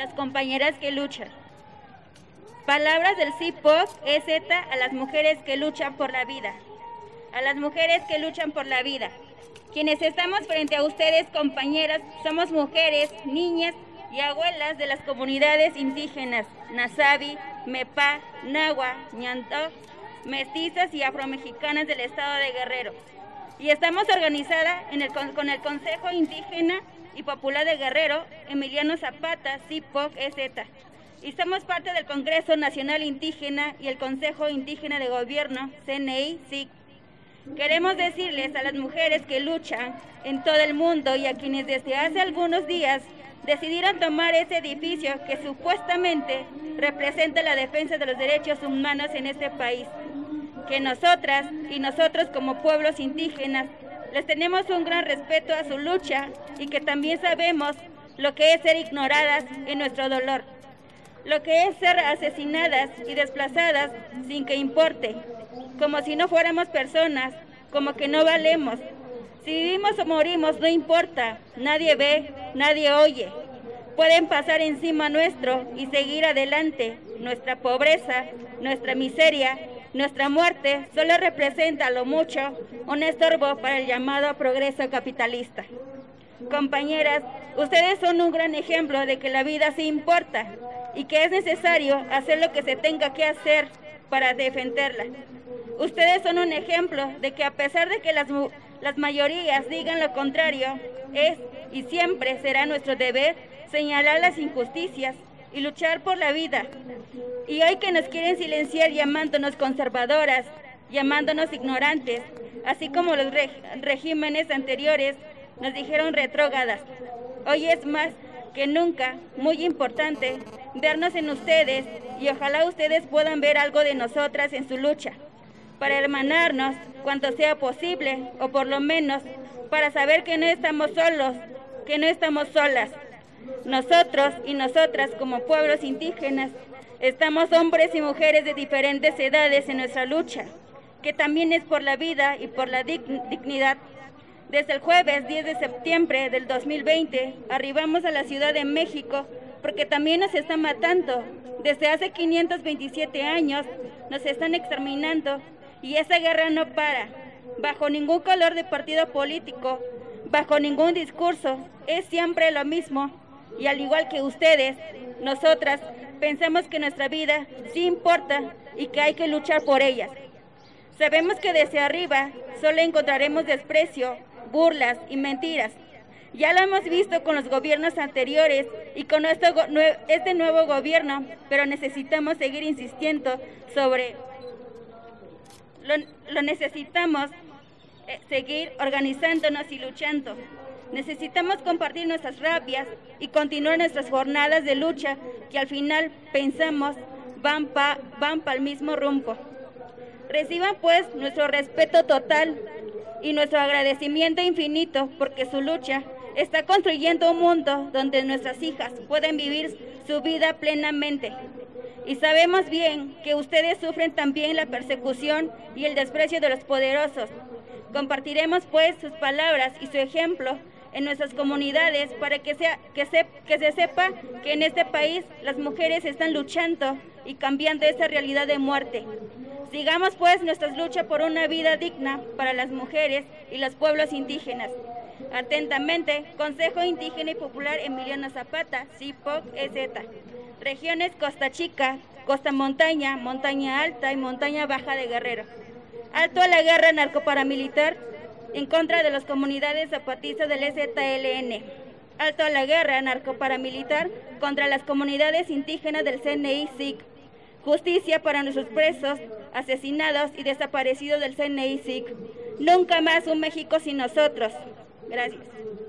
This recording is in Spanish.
las compañeras que luchan. Palabras del CIPOC-EZ a las mujeres que luchan por la vida. A las mujeres que luchan por la vida. Quienes estamos frente a ustedes, compañeras, somos mujeres, niñas y abuelas de las comunidades indígenas Nazavi, Mepá, Nahua, Ñantó, mestizas y afromexicanas del estado de Guerrero. Y estamos organizadas con el Consejo Indígena y Popular de Guerrero, Emiliano Zapata, CIPOC-EZ. Y somos parte del Congreso Nacional Indígena y el Consejo Indígena de Gobierno, CNI-SIG. Queremos decirles a las mujeres que luchan en todo el mundo y a quienes desde hace algunos días decidieron tomar ese edificio que supuestamente representa la defensa de los derechos humanos en este país, que nosotras y nosotros como pueblos indígenas les tenemos un gran respeto a su lucha y que también sabemos lo que es ser ignoradas en nuestro dolor, lo que es ser asesinadas y desplazadas sin que importe, como si no fuéramos personas, como que no valemos. Si vivimos o morimos no importa, nadie ve, nadie oye. Pueden pasar encima nuestro y seguir adelante. Nuestra pobreza, nuestra miseria, nuestra muerte solo representa a lo mucho un estorbo para el llamado progreso capitalista. Compañeras, ustedes son un gran ejemplo de que la vida sí importa y que es necesario hacer lo que se tenga que hacer para defenderla. Ustedes son un ejemplo de que a pesar de que las mayorías digan lo contrario, es y siempre será nuestro deber señalar las injusticias y luchar por la vida. Y hoy que nos quieren silenciar llamándonos conservadoras, llamándonos ignorantes, así como los regímenes anteriores nos dijeron retrógradas. Hoy es más que nunca muy importante vernos en ustedes y ojalá ustedes puedan ver algo de nosotras en su lucha, para hermanarnos cuanto sea posible o por lo menos para saber que no estamos solos, que no estamos solas. Nosotros y nosotras como pueblos indígenas estamos hombres y mujeres de diferentes edades en nuestra lucha, que también es por la vida y por la dignidad. Desde el jueves 10 de septiembre del 2020 arribamos a la Ciudad de México porque también nos están matando. Desde hace 527 años nos están exterminando y esa guerra no para, bajo ningún color de partido político, bajo ningún discurso, es siempre lo mismo. Y al igual que ustedes, nosotras pensamos que nuestra vida sí importa y que hay que luchar por ellas. Sabemos que desde arriba solo encontraremos desprecio, burlas y mentiras. Ya lo hemos visto con los gobiernos anteriores y con este nuevo gobierno, pero necesitamos seguir insistiendo sobre lo necesitamos seguir organizándonos y luchando. Necesitamos compartir nuestras rabias y continuar nuestras jornadas de lucha que al final pensamos van pa el mismo rumbo. Reciban pues nuestro respeto total y nuestro agradecimiento infinito porque su lucha está construyendo un mundo donde nuestras hijas pueden vivir su vida plenamente. Y sabemos bien que ustedes sufren también la persecución y el desprecio de los poderosos. Compartiremos pues sus palabras y su ejemplo en nuestras comunidades para que se sepa que en este país las mujeres están luchando y cambiando esta realidad de muerte. Sigamos pues nuestras luchas por una vida digna para las mujeres y los pueblos indígenas. Atentamente, Consejo Indígena y Popular Emiliano Zapata, CIPOC-EZ. Regiones Costa Chica, Costa Montaña, Montaña Alta y Montaña Baja de Guerrero. Alto a la guerra narcoparamilitar en contra de las comunidades zapatistas del EZLN. Alto a la guerra narcoparamilitar contra las comunidades indígenas del CNI-SIG. Justicia para nuestros presos, asesinados y desaparecidos del CNI-SIG. Nunca más un México sin nosotros. Gracias.